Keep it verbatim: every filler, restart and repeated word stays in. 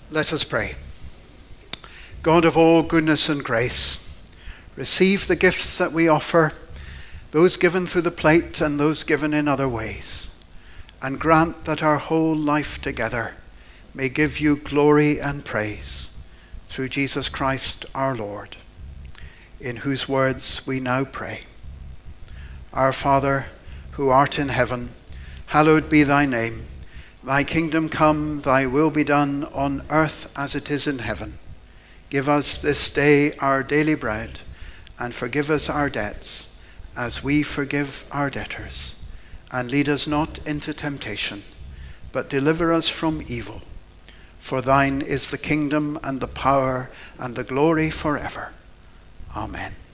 Let us pray. God of all goodness and grace, receive the gifts that we offer, those given through the plate and those given in other ways, and grant that our whole life together may give you glory and praise through Jesus Christ our Lord, in whose words we now pray. Our Father, who art in heaven, hallowed be thy name. Thy kingdom come, thy will be done on earth as it is in heaven. Give us this day our daily bread, and forgive us our debts, as we forgive our debtors. And lead us not into temptation, but deliver us from evil. For thine is the kingdom and the power and the glory forever. Amen.